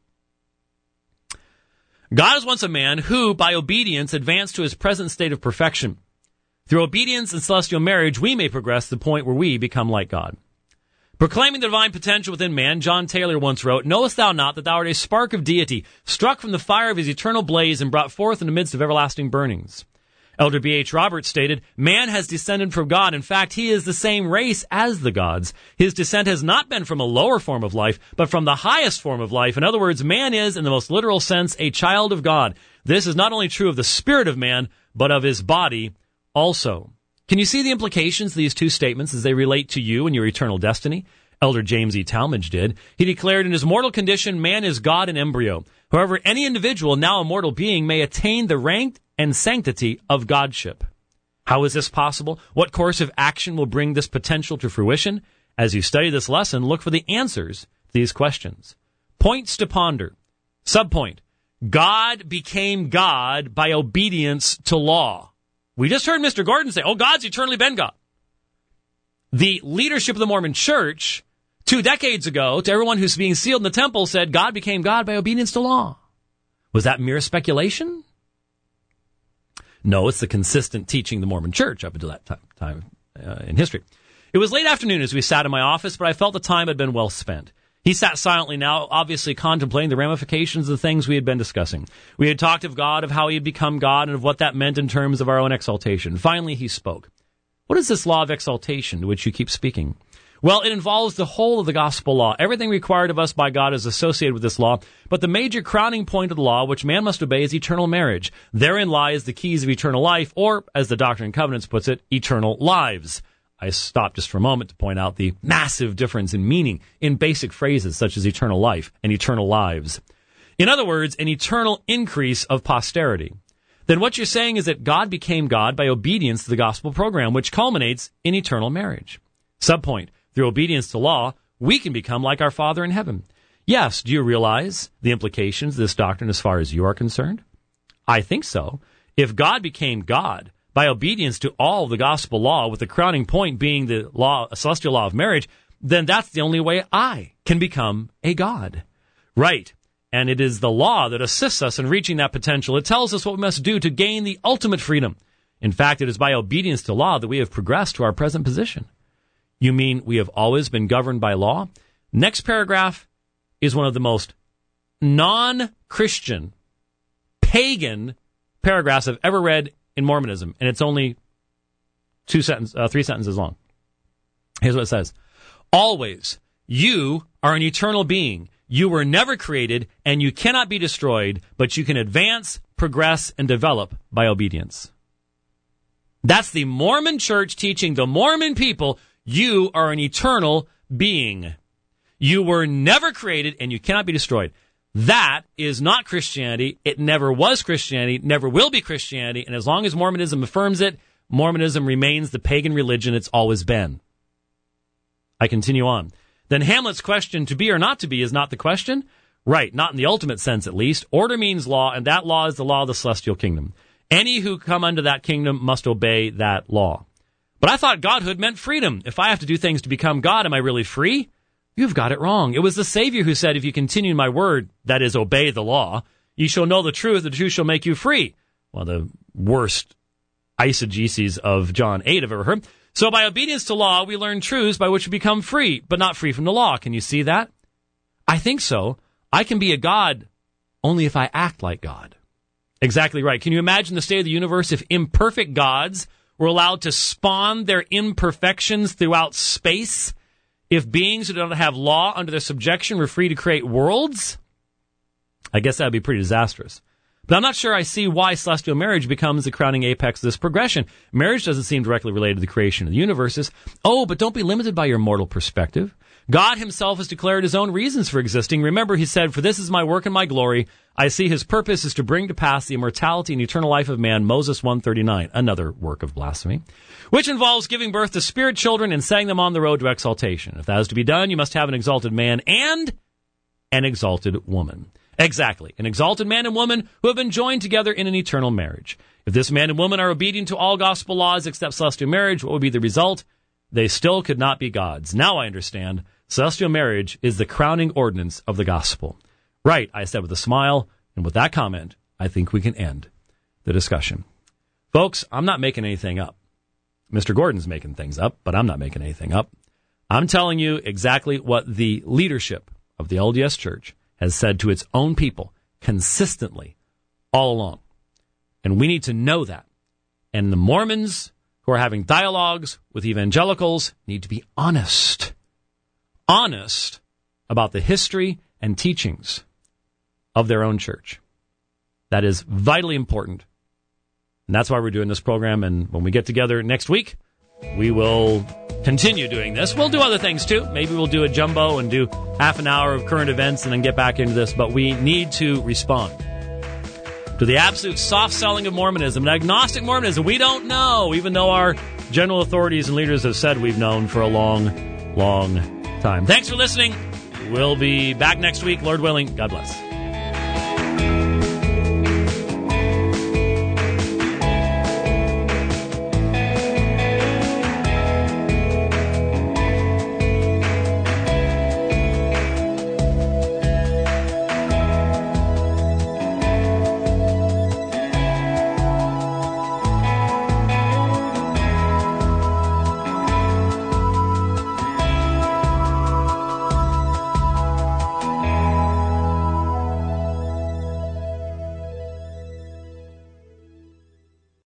God is once a man who, by obedience, advanced to his present state of perfection. Through obedience and celestial marriage, we may progress to the point where we become like God. Proclaiming the divine potential within man, John Taylor once wrote, "Knowest thou not that thou art a spark of deity, struck from the fire of his eternal blaze and brought forth in the midst of everlasting burnings?" Elder B.H. Roberts stated, "Man has descended from God. In fact, he is the same race as the gods. His descent has not been from a lower form of life, but from the highest form of life. In other words, man is, in the most literal sense, a child of God. This is not only true of the spirit of man, but of his body also." Can you see the implications of these two statements as they relate to you and your eternal destiny? Elder James E. Talmage did. He declared, "In his mortal condition, man is God in embryo. However, any individual, now a mortal being, may attain the rank and sanctity of godship. How is this possible? What course of action will bring this potential to fruition? As you study this lesson, look for the answers to these questions. Points to ponder. Subpoint. God became God by obedience to law. We just heard Mr. Gordon say, God's eternally been God. The leadership of the Mormon Church 2 decades ago, to everyone who's being sealed in the temple, said God became God by obedience to law. Was that mere speculation? No, it's the consistent teaching of the Mormon Church up until that time in history. It was late afternoon as we sat in my office, but I felt the time had been well spent. He sat silently now, obviously contemplating the ramifications of the things we had been discussing. We had talked of God, of how he had become God, and of what that meant in terms of our own exaltation. Finally, he spoke. What is this law of exaltation to which you keep speaking? Well, it involves the whole of the gospel law. Everything required of us by God is associated with this law, but the major crowning point of the law, which man must obey, is eternal marriage. Therein lies the keys of eternal life, or, as the Doctrine and Covenants puts it, eternal lives. I stopped just for a moment to point out the massive difference in meaning in basic phrases such as eternal life and eternal lives. In other words, an eternal increase of posterity. Then what you're saying is that God became God by obedience to the gospel program, which culminates in eternal marriage. Subpoint. Through obedience to law, we can become like our Father in heaven. Yes, do you realize the implications of this doctrine as far as you are concerned? I think so. If God became God by obedience to all the gospel law, with the crowning point being the law, a celestial law of marriage, then that's the only way I can become a God. Right. And it is the law that assists us in reaching that potential. It tells us what we must do to gain the ultimate freedom. In fact, it is by obedience to law that we have progressed to our present position. You mean we have always been governed by law? Next paragraph is one of the most non-Christian, pagan paragraphs I've ever read in Mormonism, and it's only 3 sentences long. Here's what it says. Always, you are an eternal being. You were never created, and you cannot be destroyed, but you can advance, progress, and develop by obedience. That's the Mormon Church teaching the Mormon people, you are an eternal being. You were never created, and you cannot be destroyed. That is not Christianity. It never was Christianity, never will be Christianity, and as long as Mormonism affirms it, Mormonism remains the pagan religion it's always been. I continue on. Then Hamlet's question, to be or not to be, is not the question? Right, not in the ultimate sense at least. Order means law, and that law is the law of the celestial kingdom. Any who come unto that kingdom must obey that law. But I thought godhood meant freedom. If I have to do things to become God, am I really free? You've got it wrong. It was the Savior who said, if you continue my word, that is, obey the law, ye shall know the truth shall make you free. Well, the worst eisegesis of John 8 I've ever heard. So by obedience to law, we learn truths by which we become free, but not free from the law. Can you see that? I think so. I can be a God only if I act like God. Exactly right. Can you imagine the state of the universe if imperfect gods were allowed to spawn their imperfections throughout space? If beings who don't have law under their subjection were free to create worlds? I guess that would be pretty disastrous. But I'm not sure I see why celestial marriage becomes the crowning apex of this progression. Marriage doesn't seem directly related to the creation of the universes. Oh, but don't be limited by your mortal perspective. God himself has declared his own reasons for existing. Remember, he said, for this is my work and my glory. I see his purpose is to bring to pass the immortality and eternal life of man, Moses 1:39, another work of blasphemy, which involves giving birth to spirit children and setting them on the road to exaltation. If that is to be done, you must have an exalted man and an exalted woman. Exactly, an exalted man and woman who have been joined together in an eternal marriage. If this man and woman are obedient to all gospel laws except celestial marriage, what would be the result? They still could not be gods. Now I understand. Celestial marriage is the crowning ordinance of the gospel. Right, I said with a smile, and with that comment, I think we can end the discussion. Folks, I'm not making anything up. Mr. Gordon's making things up, but I'm not making anything up. I'm telling you exactly what the leadership of the LDS Church has said to its own people consistently all along. And we need to know that. And the Mormons who are having dialogues with evangelicals need to be honest about the history and teachings of their own church. That is vitally important. And that's why we're doing this program. And when we get together next week, we will continue doing this. We'll do other things too. Maybe we'll do a jumbo and do half an hour of current events and then get back into this. But we need to respond to the absolute soft selling of Mormonism and agnostic Mormonism. We don't know, even though our general authorities and leaders have said we've known for a long, long time. Thanks for listening. We'll be back next week, Lord willing. God bless.